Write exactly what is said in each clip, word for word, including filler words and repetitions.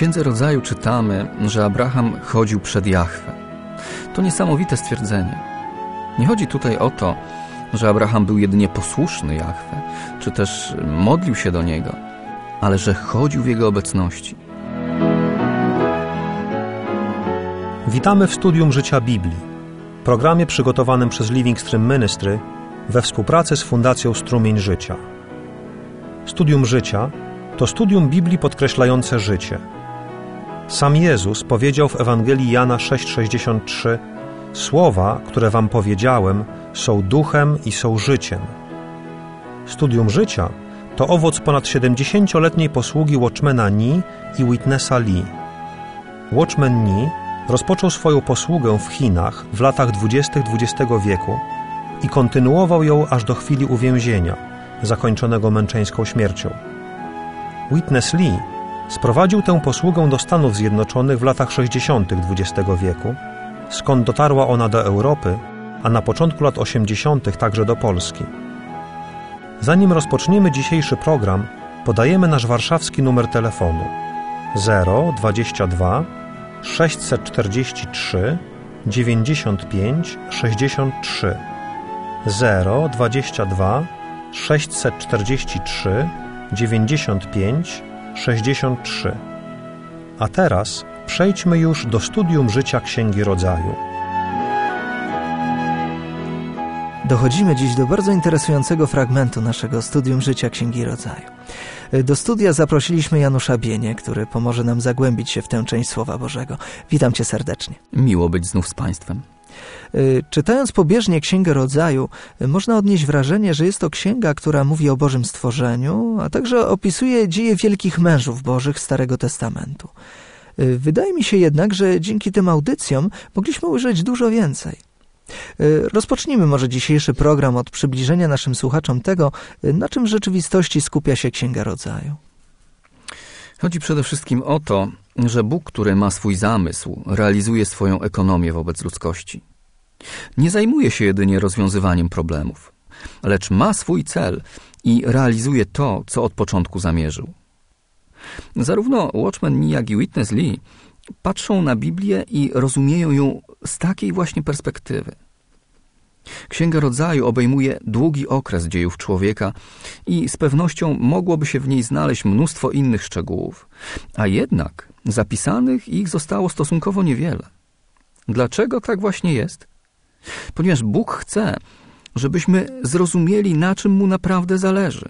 Księdze Rodzaju czytamy, że Abraham chodził przed Jahwe. To niesamowite stwierdzenie. Nie chodzi tutaj o to, że Abraham był jedynie posłuszny Jahwe, czy też modlił się do Niego, ale że chodził w Jego obecności. Witamy w Studium Życia Biblii, programie przygotowanym przez Living Stream Ministry we współpracy z Fundacją Strumień Życia. Studium Życia to studium Biblii podkreślające życie. Sam Jezus powiedział w Ewangelii Jana sześć sześćdziesiąt trzy: Słowa, które wam powiedziałem, są duchem i są życiem. Studium Życia to owoc ponad siedemdziesięcioletniej posługi Watchmana Nee i Witnessa Lee. Watchman Nee rozpoczął swoją posługę w Chinach w latach dwudziestych dwudziestego wieku i kontynuował ją aż do chwili uwięzienia, zakończonego męczeńską śmiercią. Witness Lee sprowadził tę posługę do Stanów Zjednoczonych w latach sześćdziesiątych dwudziestego wieku, skąd dotarła ona do Europy, a na początku lat osiemdziesiątych także do Polski. Zanim rozpoczniemy dzisiejszy program, podajemy nasz warszawski numer telefonu zero dwadzieścia dwa sześćset czterdzieści trzy dziewięćdziesiąt pięć sześćdziesiąt trzy zero dwadzieścia dwa sześćset czterdzieści trzy dziewięćdziesiąt pięć sześćdziesiąt trzy. A teraz przejdźmy już do studium życia Księgi Rodzaju. Dochodzimy dziś do bardzo interesującego fragmentu naszego studium życia Księgi Rodzaju. Do studia zaprosiliśmy Janusza Bienię, który pomoże nam zagłębić się w tę część Słowa Bożego. Witam Cię serdecznie. Miło być znów z Państwem. Czytając pobieżnie Księgę Rodzaju, można odnieść wrażenie, że jest to księga, która mówi o Bożym stworzeniu, a także opisuje dzieje wielkich mężów Bożych Starego Testamentu. Wydaje mi się jednak, że dzięki tym audycjom mogliśmy ujrzeć dużo więcej. Rozpocznijmy może dzisiejszy program od przybliżenia naszym słuchaczom tego, na czym w rzeczywistości skupia się Księga Rodzaju. Chodzi przede wszystkim o to, że Bóg, który ma swój zamysł, realizuje swoją ekonomię wobec ludzkości. Nie zajmuje się jedynie rozwiązywaniem problemów, lecz ma swój cel i realizuje to, co od początku zamierzył. Zarówno Watchman Nee, jak i Witness Lee patrzą na Biblię i rozumieją ją z takiej właśnie perspektywy. Księga Rodzaju obejmuje długi okres dziejów człowieka i z pewnością mogłoby się w niej znaleźć mnóstwo innych szczegółów, a jednak zapisanych ich zostało stosunkowo niewiele. Dlaczego tak właśnie jest? Ponieważ Bóg chce, żebyśmy zrozumieli, na czym Mu naprawdę zależy.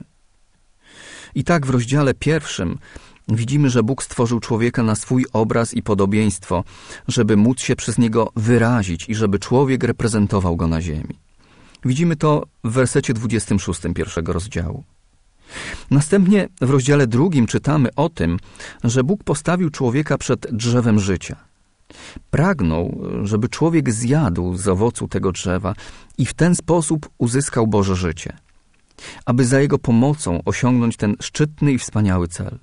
I tak w rozdziale pierwszym widzimy, że Bóg stworzył człowieka na swój obraz i podobieństwo, żeby móc się przez niego wyrazić i żeby człowiek reprezentował go na ziemi. Widzimy to w wersecie dwudziestym szóstym pierwszego rozdziału. Następnie w rozdziale drugim czytamy o tym, że Bóg postawił człowieka przed drzewem życia. Pragnął, żeby człowiek zjadł z owocu tego drzewa i w ten sposób uzyskał Boże życie, aby za jego pomocą osiągnąć ten szczytny i wspaniały cel.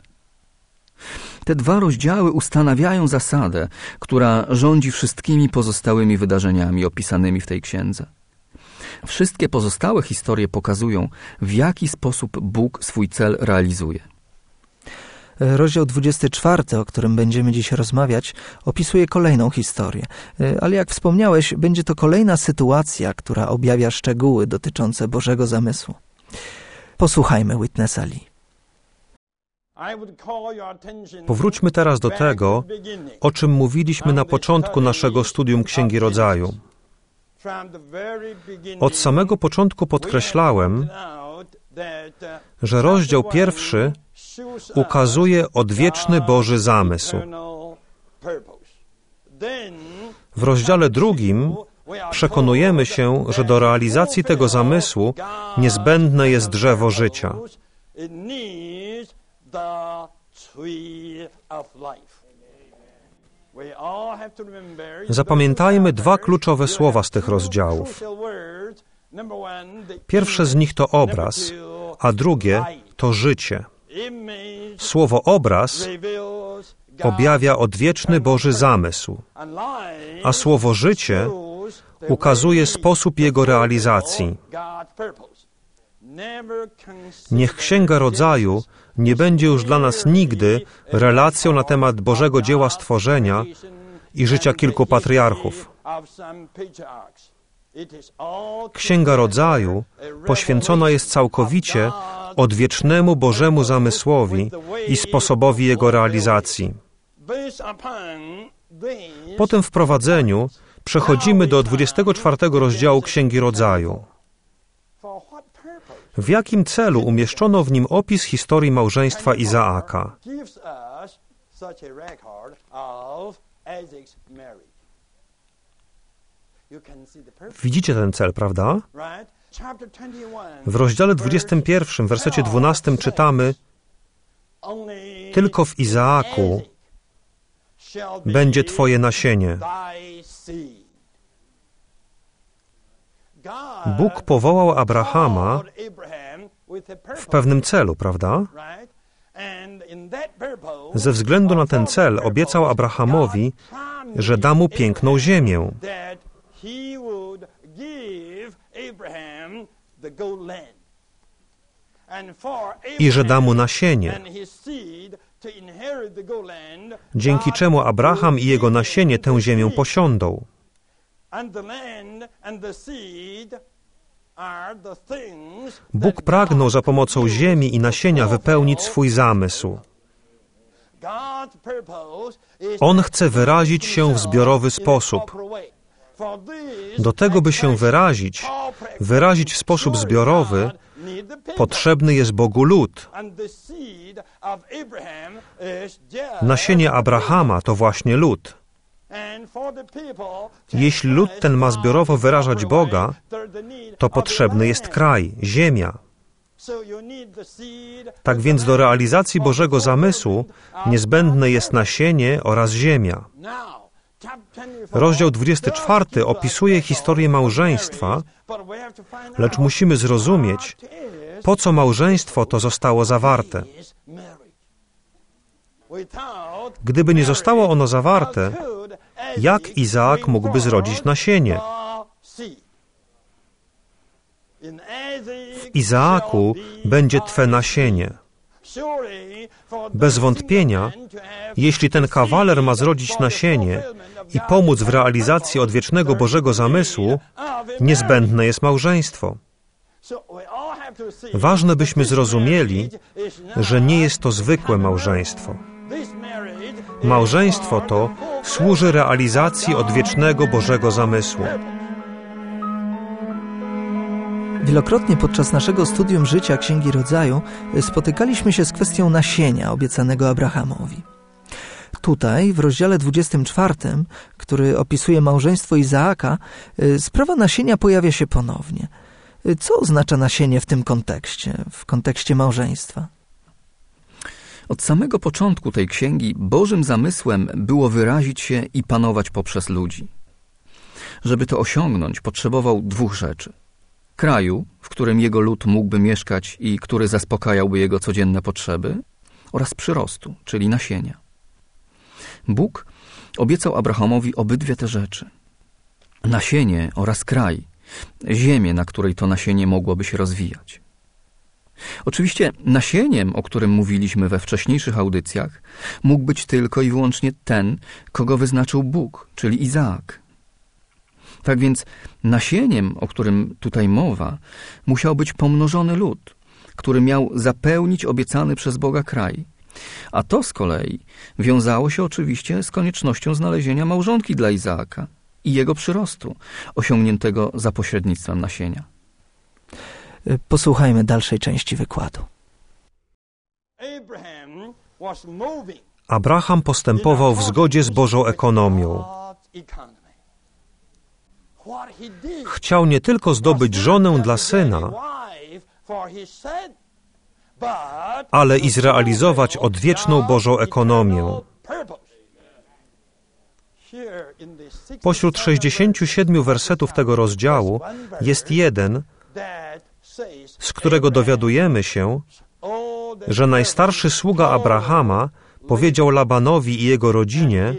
Te dwa rozdziały ustanawiają zasadę, która rządzi wszystkimi pozostałymi wydarzeniami opisanymi w tej księdze. Wszystkie pozostałe historie pokazują, w jaki sposób Bóg swój cel realizuje. Rozdział dwudziesty czwarty, o którym będziemy dziś rozmawiać, opisuje kolejną historię. Ale jak wspomniałeś, będzie to kolejna sytuacja, która objawia szczegóły dotyczące Bożego zamysłu. Posłuchajmy Witnessa Lee. Powróćmy teraz do tego, o czym mówiliśmy na początku naszego studium Księgi Rodzaju. Od samego początku podkreślałem, że rozdział pierwszy ukazuje odwieczny Boży zamysł. W rozdziale drugim przekonujemy się, że do realizacji tego zamysłu niezbędne jest drzewo życia. Zapamiętajmy dwa kluczowe słowa z tych rozdziałów. Pierwsze z nich to obraz, a drugie to życie. Słowo obraz objawia odwieczny Boży zamysł, a słowo życie ukazuje sposób jego realizacji. Niech Księga Rodzaju nie będzie już dla nas nigdy relacją na temat Bożego dzieła stworzenia i życia kilku patriarchów. Księga Rodzaju poświęcona jest całkowicie odwiecznemu Bożemu zamysłowi i sposobowi jego realizacji. Po tym wprowadzeniu przechodzimy do dwudziestego czwartego rozdziału Księgi Rodzaju. W jakim celu umieszczono w nim opis historii małżeństwa Izaaka? Widzicie ten cel, prawda? W rozdziale dwudziestym pierwszym, w wersecie dwunastym czytamy: tylko w Izaaku będzie Twoje nasienie. Bóg powołał Abrahama w pewnym celu, prawda? Ze względu na ten cel obiecał Abrahamowi, że da mu piękną ziemię i że da mu nasienie, dzięki czemu Abraham i jego nasienie tę ziemię posiądą. Bóg pragnął za pomocą ziemi i nasienia wypełnić swój zamysł. On chce wyrazić się w zbiorowy sposób. Do tego, by się wyrazić, wyrazić w sposób zbiorowy, potrzebny jest Bogu lud. Nasienie Abrahama to właśnie lud. Jeśli lud ten ma zbiorowo wyrażać Boga, to potrzebny jest kraj, ziemia. Tak więc do realizacji Bożego zamysłu niezbędne jest nasienie oraz ziemia. Rozdział dwudziesty czwarty opisuje historię małżeństwa, lecz musimy zrozumieć, po co małżeństwo to zostało zawarte. Gdyby nie zostało ono zawarte, jak Izaak mógłby zrodzić nasienie? W Izaaku będzie Twe nasienie. Bez wątpienia, jeśli ten kawaler ma zrodzić nasienie i pomóc w realizacji odwiecznego Bożego zamysłu, niezbędne jest małżeństwo. Ważne, byśmy zrozumieli, że nie jest to zwykłe małżeństwo. Małżeństwo to służy realizacji odwiecznego Bożego zamysłu. Wielokrotnie podczas naszego studium życia Księgi Rodzaju spotykaliśmy się z kwestią nasienia obiecanego Abrahamowi. Tutaj, w rozdziale dwudziestym czwartym, który opisuje małżeństwo Izaaka, sprawa nasienia pojawia się ponownie. Co oznacza nasienie w tym kontekście, w kontekście małżeństwa? Od samego początku tej księgi Bożym zamysłem było wyrazić się i panować poprzez ludzi. Żeby to osiągnąć, potrzebował dwóch rzeczy. Kraju, w którym jego lud mógłby mieszkać i który zaspokajałby jego codzienne potrzeby, oraz przyrostu, czyli nasienia. Bóg obiecał Abrahamowi obydwie te rzeczy. Nasienie oraz kraj, ziemię, na której to nasienie mogłoby się rozwijać. Oczywiście nasieniem, o którym mówiliśmy we wcześniejszych audycjach, mógł być tylko i wyłącznie ten, kogo wyznaczył Bóg, czyli Izaak. Tak więc nasieniem, o którym tutaj mowa, musiał być pomnożony lud, który miał zapełnić obiecany przez Boga kraj. A to z kolei wiązało się oczywiście z koniecznością znalezienia małżonki dla Izaaka i jego przyrostu, osiągniętego za pośrednictwem nasienia. Posłuchajmy dalszej części wykładu. Abraham postępował w zgodzie z Bożą ekonomią. Chciał nie tylko zdobyć żonę dla syna, ale i zrealizować odwieczną Bożą ekonomię. Pośród sześćdziesięciu siedmiu wersetów tego rozdziału jest jeden, z którego dowiadujemy się, że najstarszy sługa Abrahama powiedział Labanowi i jego rodzinie,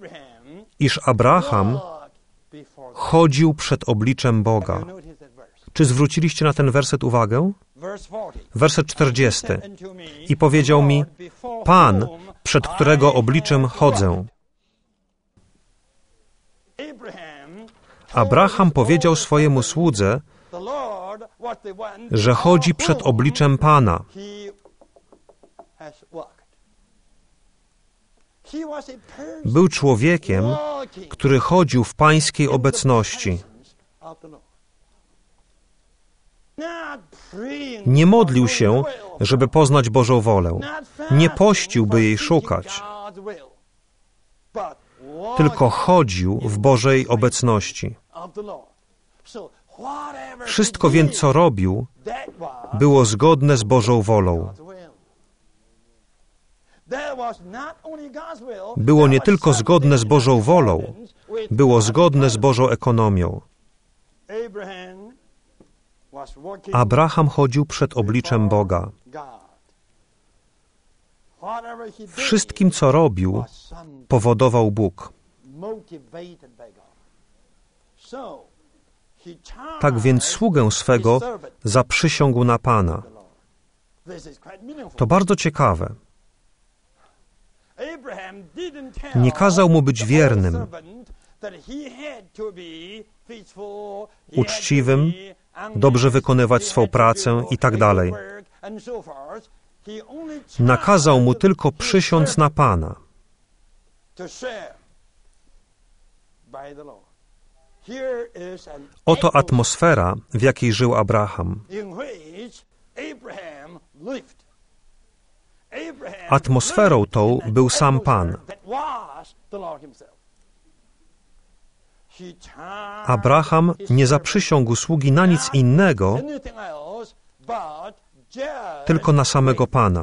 iż Abraham chodził przed obliczem Boga. Czy zwróciliście na ten werset uwagę? Werset czterdziesty. I powiedział mi: Pan, przed którego obliczem chodzę. Abraham powiedział swojemu słudze, że chodzi przed obliczem Pana. Był człowiekiem, który chodził w Pańskiej obecności. Nie modlił się, żeby poznać Bożą wolę. Nie pościł, by jej szukać. Tylko chodził w Bożej obecności. Wszystko więc, co robił, było zgodne z Bożą wolą. Było nie tylko zgodne z Bożą wolą, było zgodne z Bożą ekonomią. Abraham chodził przed obliczem Boga. Wszystkim, co robił, powodował Bóg. Tak więc sługę swego zaprzysiągł na Pana. To bardzo ciekawe. Nie kazał mu być wiernym, uczciwym, dobrze wykonywać swą pracę i tak dalej. Nakazał mu tylko przysiąc na Pana. Oto atmosfera, w jakiej żył Abraham. Atmosferą tą był sam Pan. Abraham nie zaprzysiągł sługi na nic innego, tylko na samego Pana.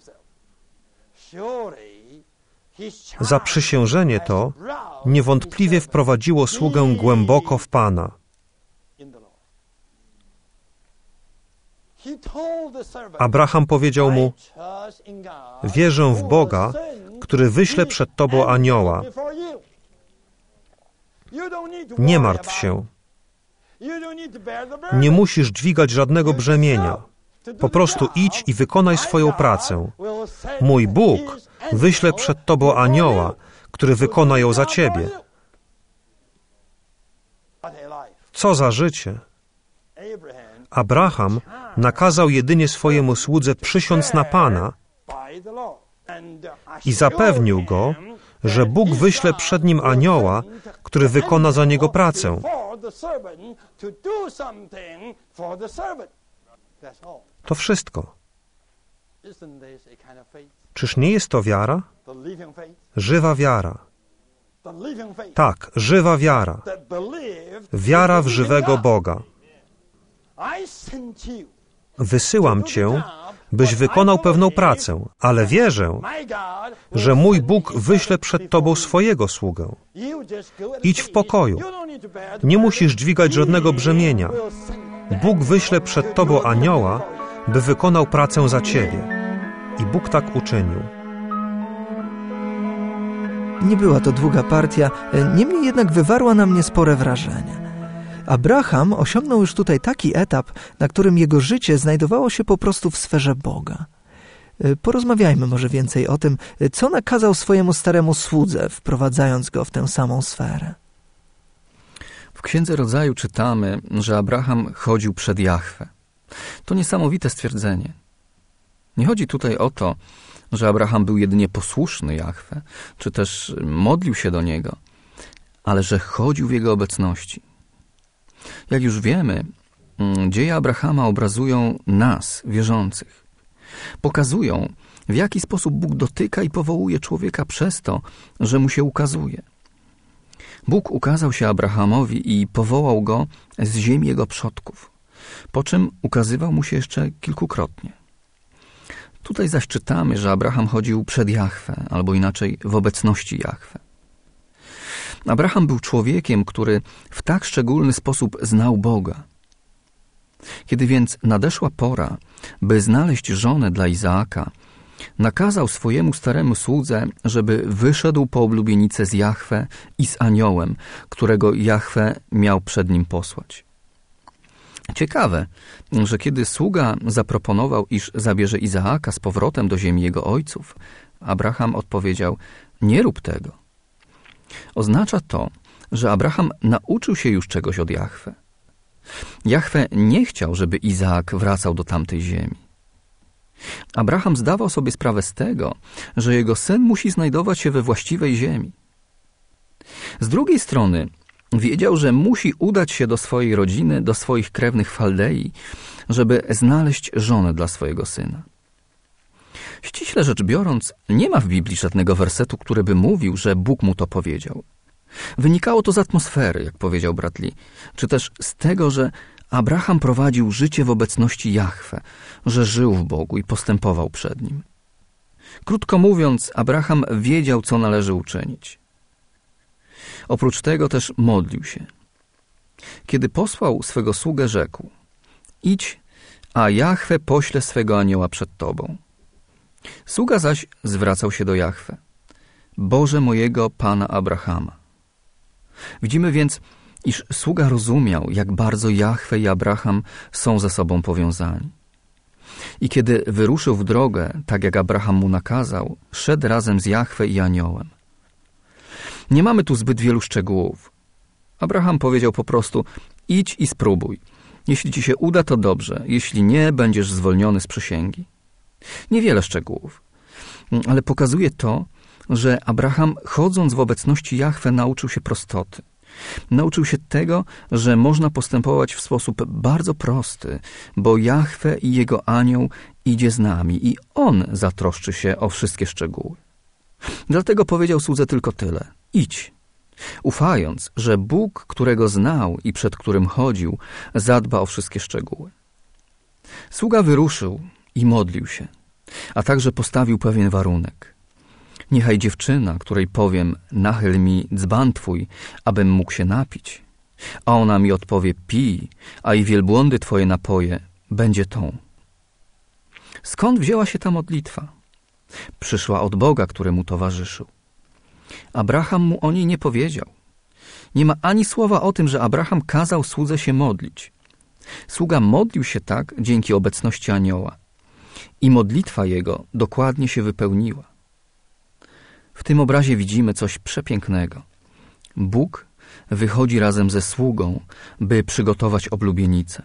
Zaprzysiężenie to niewątpliwie wprowadziło sługę głęboko w Pana. Abraham powiedział mu: wierzę w Boga, który wyśle przed tobą anioła. Nie martw się. Nie musisz dźwigać żadnego brzemienia. Po prostu idź i wykonaj swoją pracę. Mój Bóg wyśle przed tobą anioła, który wykona ją za ciebie. Co za życie! Abraham nakazał jedynie swojemu słudze przysiąc na Pana i zapewnił go, że Bóg wyśle przed nim anioła, który wykona za niego pracę. To wszystko. Czyż nie jest to wiara? Żywa wiara. Tak, żywa wiara. Wiara w żywego Boga. Wysyłam Cię, byś wykonał pewną pracę, ale wierzę, że mój Bóg wyśle przed Tobą swojego sługę. Idź w pokoju. Nie musisz dźwigać żadnego brzemienia. Bóg wyśle przed Tobą anioła, by wykonał pracę za Ciebie. I Bóg tak uczynił. Nie była to długa partia, niemniej jednak wywarła na mnie spore wrażenie. Abraham osiągnął już tutaj taki etap, na którym jego życie znajdowało się po prostu w sferze Boga. Porozmawiajmy może więcej o tym, co nakazał swojemu staremu słudze, wprowadzając go w tę samą sferę. W Księdze Rodzaju czytamy, że Abraham chodził przed Jahwe. To niesamowite stwierdzenie. Nie chodzi tutaj o to, że Abraham był jedynie posłuszny Jahwe, czy też modlił się do Niego, ale że chodził w Jego obecności. Jak już wiemy, dzieje Abrahama obrazują nas, wierzących. Pokazują, w jaki sposób Bóg dotyka i powołuje człowieka przez to, że mu się ukazuje. Bóg ukazał się Abrahamowi i powołał go z ziemi jego przodków, po czym ukazywał mu się jeszcze kilkukrotnie. Tutaj zaś czytamy, że Abraham chodził przed Jahwe, albo inaczej w obecności Jahwe. Abraham był człowiekiem, który w tak szczególny sposób znał Boga. Kiedy więc nadeszła pora, by znaleźć żonę dla Izaaka, nakazał swojemu staremu słudze, żeby wyszedł po oblubienicę z Jahwe i z aniołem, którego Jahwe miał przed nim posłać. Ciekawe, że kiedy sługa zaproponował, iż zabierze Izaaka z powrotem do ziemi jego ojców, Abraham odpowiedział: nie rób tego. Oznacza to, że Abraham nauczył się już czegoś od Jahwe. Jahwe nie chciał, żeby Izaak wracał do tamtej ziemi. Abraham zdawał sobie sprawę z tego, że jego syn musi znajdować się we właściwej ziemi. Z drugiej strony wiedział, że musi udać się do swojej rodziny, do swoich krewnych w Chaldei, żeby znaleźć żonę dla swojego syna. Ściśle rzecz biorąc, nie ma w Biblii żadnego wersetu, który by mówił, że Bóg mu to powiedział. Wynikało to z atmosfery, jak powiedział brat Lee, czy też z tego, że Abraham prowadził życie w obecności Jahwe, że żył w Bogu i postępował przed Nim. Krótko mówiąc, Abraham wiedział, co należy uczynić. Oprócz tego też modlił się. Kiedy posłał swego sługę, rzekł: idź, a Jahwe pośle swego anioła przed tobą. Sługa zaś zwracał się do Jahwe: Boże mojego Pana Abrahama. Widzimy więc, iż sługa rozumiał, jak bardzo Jahwe i Abraham są ze sobą powiązani. I kiedy wyruszył w drogę, tak jak Abraham mu nakazał, szedł razem z Jahwe i aniołem. Nie mamy tu zbyt wielu szczegółów. Abraham powiedział po prostu: idź i spróbuj. Jeśli ci się uda, to dobrze. Jeśli nie, będziesz zwolniony z przysięgi. Niewiele szczegółów. Ale pokazuje to, że Abraham, chodząc w obecności Jahwe, nauczył się prostoty. Nauczył się tego, że można postępować w sposób bardzo prosty, bo Jahwe i jego anioł idzie z nami i on zatroszczy się o wszystkie szczegóły. Dlatego powiedział słudze tylko tyle: idź, ufając, że Bóg, którego znał i przed którym chodził, zadba o wszystkie szczegóły. Sługa wyruszył i modlił się, a także postawił pewien warunek. Niechaj dziewczyna, której powiem: nachyl mi dzban twój, abym mógł się napić, a ona mi odpowie: pij, a i wielbłądy twoje napoje, będzie tą. Skąd wzięła się ta modlitwa? Przyszła od Boga, który mu towarzyszył. Abraham mu o niej nie powiedział. Nie ma ani słowa o tym, że Abraham kazał słudze się modlić. Sługa modlił się tak dzięki obecności anioła. I modlitwa jego dokładnie się wypełniła. W tym obrazie widzimy coś przepięknego. Bóg wychodzi razem ze sługą, by przygotować oblubienicę.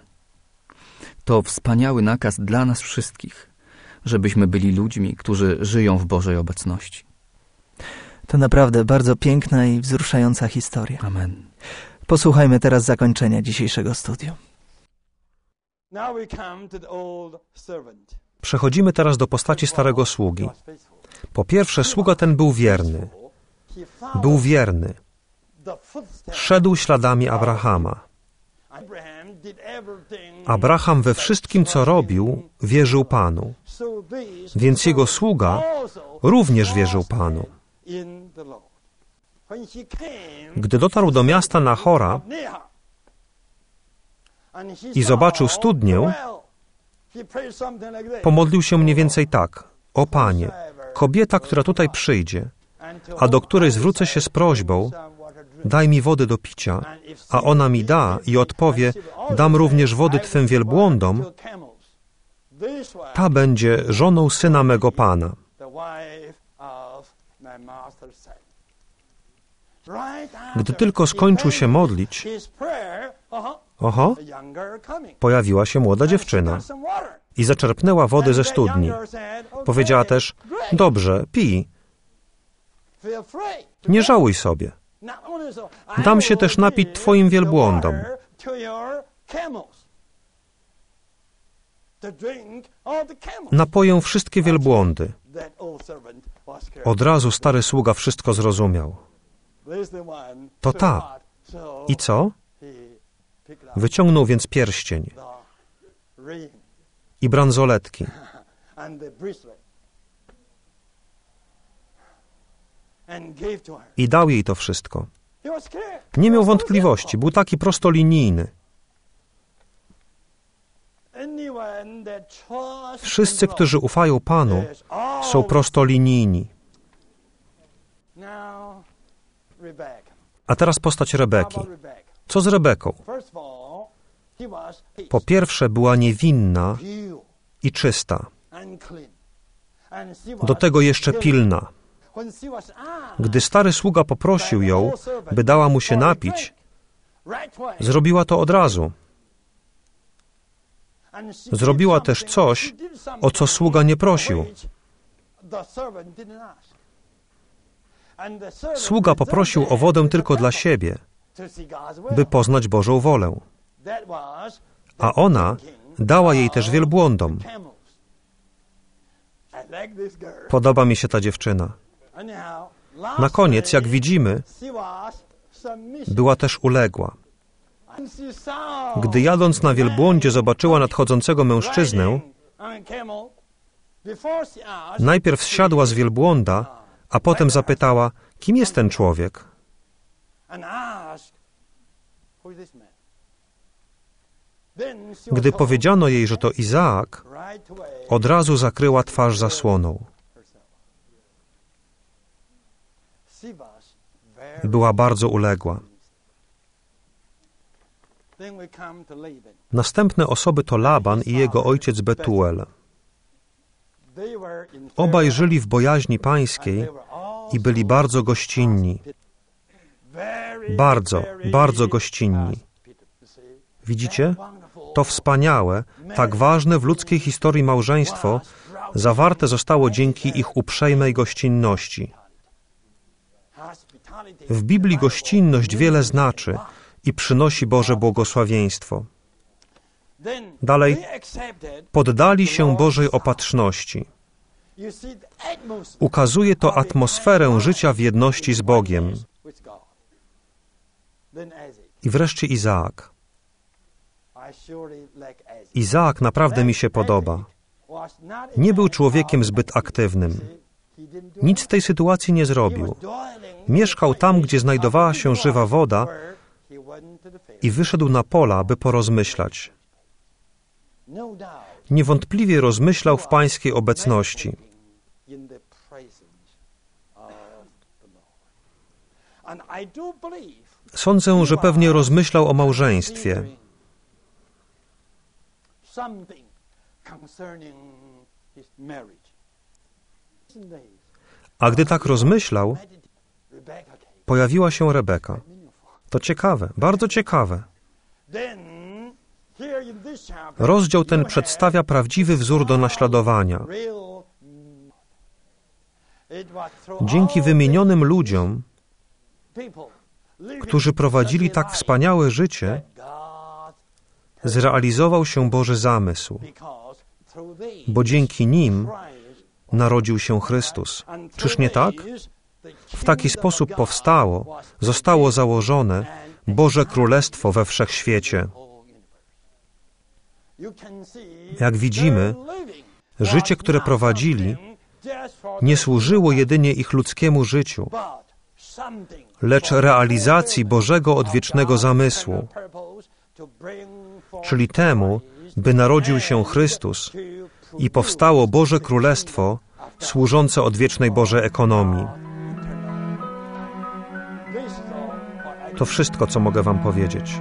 To wspaniały nakaz dla nas wszystkich, żebyśmy byli ludźmi, którzy żyją w Bożej obecności. To naprawdę bardzo piękna i wzruszająca historia. Amen. Posłuchajmy teraz zakończenia dzisiejszego studium. Przechodzimy teraz do postaci starego sługi. Po pierwsze, sługa ten był wierny. Był wierny. Szedł śladami Abrahama. Abraham we wszystkim, co robił, wierzył Panu. Więc jego sługa również wierzył Panu. Gdy dotarł do miasta Nahora i zobaczył studnię, pomodlił się mniej więcej tak: o Panie, kobieta, która tutaj przyjdzie, a do której zwrócę się z prośbą: daj mi wody do picia, a ona mi da i odpowie: dam również wody Twym wielbłądom, ta będzie żoną syna mego Pana. Gdy tylko skończył się modlić, oho, pojawiła się młoda dziewczyna i zaczerpnęła wody ze studni. Powiedziała też: dobrze, pij, nie żałuj sobie. Dam się też napić Twoim wielbłądom. Napoję wszystkie wielbłądy. Od razu stary sługa wszystko zrozumiał. To ta. I co? Wyciągnął więc pierścień i bransoletki. I dał jej to wszystko. Nie miał wątpliwości, był taki prostolinijny. Wszyscy, którzy ufają Panu, są prostolinijni. A teraz postać Rebeki. Co z Rebeką? Po pierwsze, była niewinna i czysta. Do tego jeszcze pilna. Gdy stary sługa poprosił ją, by dała mu się napić, zrobiła to od razu. Zrobiła też coś, o co sługa nie prosił. Sługa poprosił o wodę tylko dla siebie, by poznać Bożą wolę. A ona dała jej też wielbłądom. Podoba mi się ta dziewczyna. Na koniec, jak widzimy, była też uległa. Gdy jadąc na wielbłądzie zobaczyła nadchodzącego mężczyznę, najpierw zsiadła z wielbłąda, a potem zapytała, kim jest ten człowiek? Gdy powiedziano jej, że to Izaak, od razu zakryła twarz zasłoną. Była bardzo uległa. Następne osoby to Laban i jego ojciec Betuel. Obaj żyli w bojaźni pańskiej i byli bardzo gościnni. Bardzo, bardzo gościnni. Widzicie? To wspaniałe, tak ważne w ludzkiej historii małżeństwo zawarte zostało dzięki ich uprzejmej gościnności. W Biblii gościnność wiele znaczy i przynosi Boże błogosławieństwo. Dalej, poddali się Bożej opatrzności. Ukazuje to atmosferę życia w jedności z Bogiem. I wreszcie Izaak. Izaak naprawdę mi się podoba. Nie był człowiekiem zbyt aktywnym. Nic w tej sytuacji nie zrobił. Mieszkał tam, gdzie znajdowała się żywa woda i wyszedł na pola, by porozmyślać. Niewątpliwie rozmyślał w pańskiej obecności. Sądzę, że pewnie rozmyślał o małżeństwie. A gdy tak rozmyślał, pojawiła się Rebeka. To ciekawe, bardzo ciekawe. Rozdział ten przedstawia prawdziwy wzór do naśladowania. Dzięki wymienionym ludziom, którzy prowadzili tak wspaniałe życie, zrealizował się Boży zamysł, bo dzięki nim narodził się Chrystus. Czyż nie tak? W taki sposób powstało, zostało założone Boże Królestwo we wszechświecie. Jak widzimy, życie, które prowadzili, nie służyło jedynie ich ludzkiemu życiu, lecz realizacji Bożego odwiecznego zamysłu, czyli temu, by narodził się Chrystus i powstało Boże Królestwo służące odwiecznej Bożej ekonomii. To wszystko, co mogę wam powiedzieć.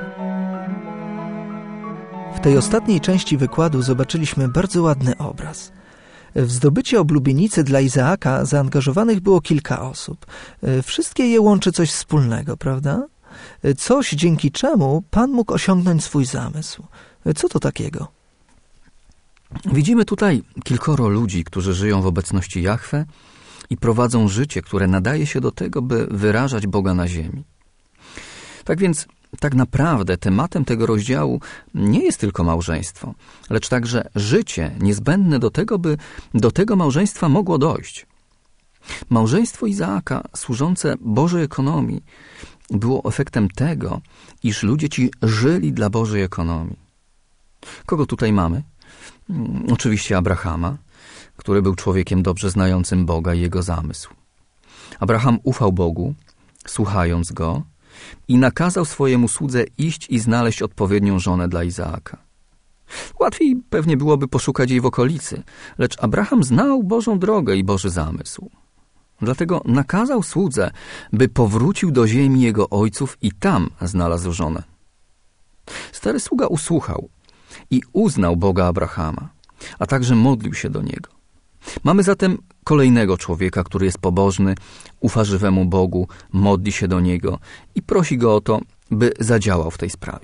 W tej ostatniej części wykładu zobaczyliśmy bardzo ładny obraz. W zdobycie oblubienicy dla Izaaka zaangażowanych było kilka osób. Wszystkie je łączy coś wspólnego, prawda? Coś, dzięki czemu Pan mógł osiągnąć swój zamysł. Co to takiego? Widzimy tutaj kilkoro ludzi, którzy żyją w obecności Jahwe i prowadzą życie, które nadaje się do tego, by wyrażać Boga na ziemi. Tak więc tak naprawdę tematem tego rozdziału nie jest tylko małżeństwo, lecz także życie niezbędne do tego, by do tego małżeństwa mogło dojść. Małżeństwo Izaaka, służące Bożej ekonomii, było efektem tego, iż ludzie ci żyli dla Bożej ekonomii. Kogo tutaj mamy? Oczywiście Abrahama, który był człowiekiem dobrze znającym Boga i Jego zamysł. Abraham ufał Bogu, słuchając Go, i nakazał swojemu słudze iść i znaleźć odpowiednią żonę dla Izaaka. Łatwiej pewnie byłoby poszukać jej w okolicy, lecz Abraham znał Bożą drogę i Boży zamysł. Dlatego nakazał słudze, by powrócił do ziemi jego ojców i tam znalazł żonę. Stary sługa usłuchał i uznał Boga Abrahama, a także modlił się do Niego. Mamy zatem kolejnego człowieka, który jest pobożny, ufa żywemu Bogu, modli się do Niego i prosi Go o to, by zadziałał w tej sprawie.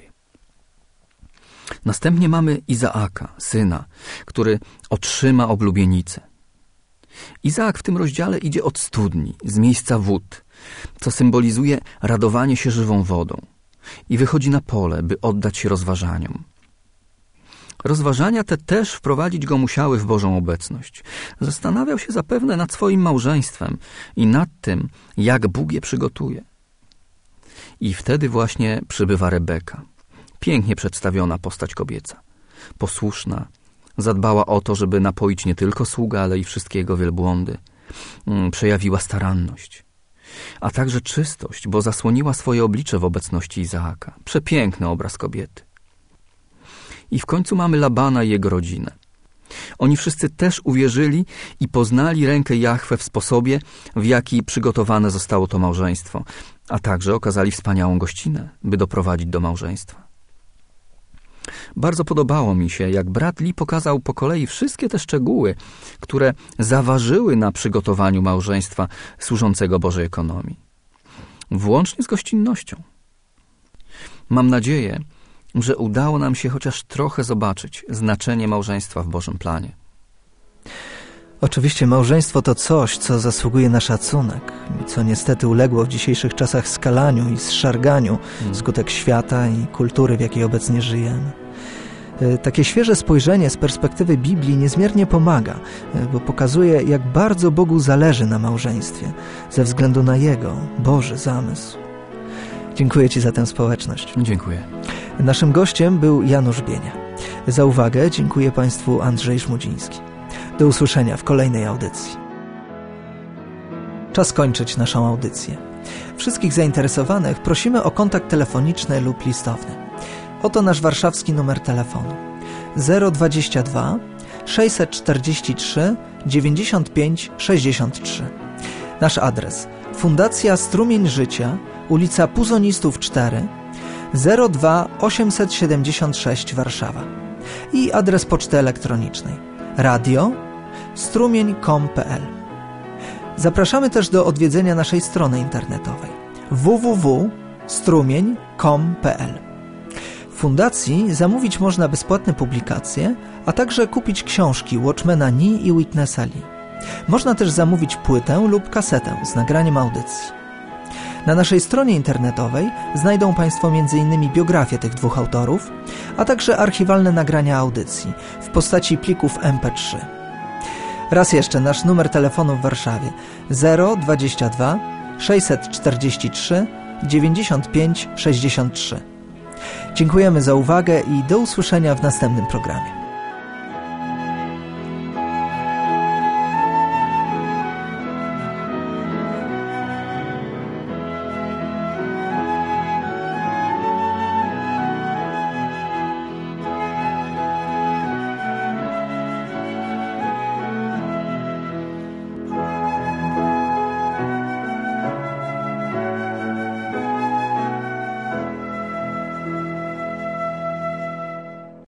Następnie mamy Izaaka, syna, który otrzyma oblubienicę. Izaak w tym rozdziale idzie od studni, z miejsca wód, co symbolizuje radowanie się żywą wodą i wychodzi na pole, by oddać się rozważaniom. Rozważania te też wprowadzić go musiały w Bożą obecność. Zastanawiał się zapewne nad swoim małżeństwem i nad tym, jak Bóg je przygotuje. I wtedy właśnie przybywa Rebeka. Pięknie przedstawiona postać kobieca. Posłuszna, zadbała o to, żeby napoić nie tylko sługa, ale i wszystkie jego wielbłądy. Przejawiła staranność, a także czystość, bo zasłoniła swoje oblicze w obecności Izaaka. Przepiękny obraz kobiety. I w końcu mamy Labana i jego rodzinę. Oni wszyscy też uwierzyli i poznali rękę Jahwe w sposobie, w jaki przygotowane zostało to małżeństwo, a także okazali wspaniałą gościnę, by doprowadzić do małżeństwa. Bardzo podobało mi się, jak brat Lee pokazał po kolei wszystkie te szczegóły, które zaważyły na przygotowaniu małżeństwa służącego Bożej ekonomii, włącznie z gościnnością. Mam nadzieję, że udało nam się chociaż trochę zobaczyć znaczenie małżeństwa w Bożym planie. Oczywiście małżeństwo to coś, co zasługuje na szacunek i co niestety uległo w dzisiejszych czasach skalaniu i zszarganiu hmm. wskutek świata i kultury, w jakiej obecnie żyjemy. Takie świeże spojrzenie z perspektywy Biblii niezmiernie pomaga, bo pokazuje, jak bardzo Bogu zależy na małżeństwie, ze względu na Jego, Boży zamysł. Dziękuję Ci za tę społeczność. Dziękuję. Naszym gościem był Janusz Bienia. Za uwagę dziękuję Państwu Andrzej Szmudziński. Do usłyszenia w kolejnej audycji. Czas kończyć naszą audycję. Wszystkich zainteresowanych prosimy o kontakt telefoniczny lub listowny. Oto nasz warszawski numer telefonu zero dwadzieścia dwa sześćset czterdzieści trzy dziewięćdziesiąt pięć sześćdziesiąt trzy. Nasz adres: Fundacja Strumień Życia, ulica Puzonistów cztery, zero dwa osiemset siedemdziesiąt sześć Warszawa. I adres poczty elektronicznej radio strumień kropka com kropka p l. Zapraszamy też do odwiedzenia naszej strony internetowej w w w kropka strumień kropka com kropka p l. W fundacji zamówić można bezpłatne publikacje, a także kupić książki Watchmana Nee i Witnessa Lee. Można też zamówić płytę lub kasetę z nagraniem audycji. Na naszej stronie internetowej znajdą Państwo między innymi biografię tych dwóch autorów, a także archiwalne nagrania audycji w postaci plików em pe trzy. Raz jeszcze nasz numer telefonu w Warszawie zero dwadzieścia dwa sześćset czterdzieści trzy dziewięćdziesiąt pięć sześćdziesiąt trzy. Dziękujemy za uwagę i do usłyszenia w następnym programie.